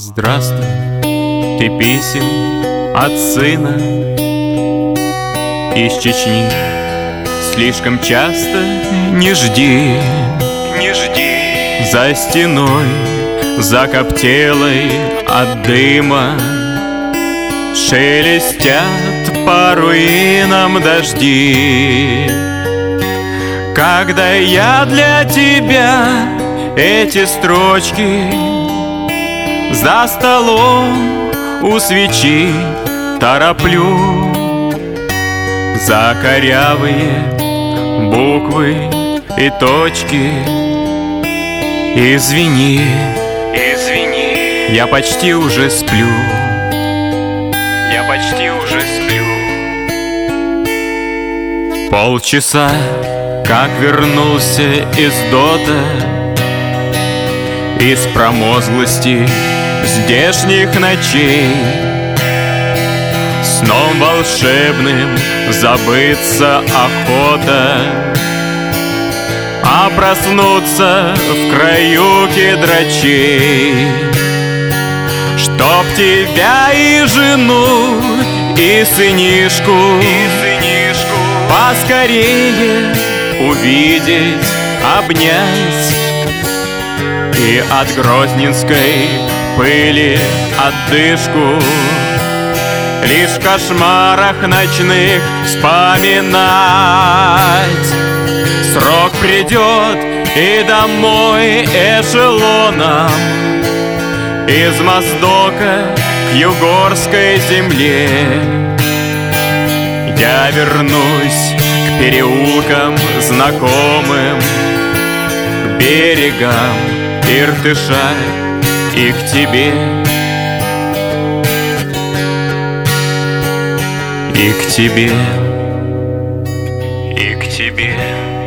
Здравствуй, ты писем от сына из Чечни. Слишком часто не жди, не жди. За стеной, закоптелой от дыма, шелестят по руинам дожди. Когда я для тебя эти строчки за столом у свечи тороплю, за корявые буквы и точки извини, извини, я почти уже сплю, я почти уже сплю. Полчаса, как вернулся из дота, из промозглости здешних ночей, сном волшебным забыться охота, а проснуться в краю кедрачей. Чтоб тебя и жену, и сынишку поскорее увидеть, обнять, и от грозненской пыли отдышку лишь в кошмарах ночных вспоминать. Срок придет, и домой эшелоном из Моздока к югорской земле я вернусь к переулкам знакомым, к берегам Иртыша и к тебе, и к тебе, и к тебе.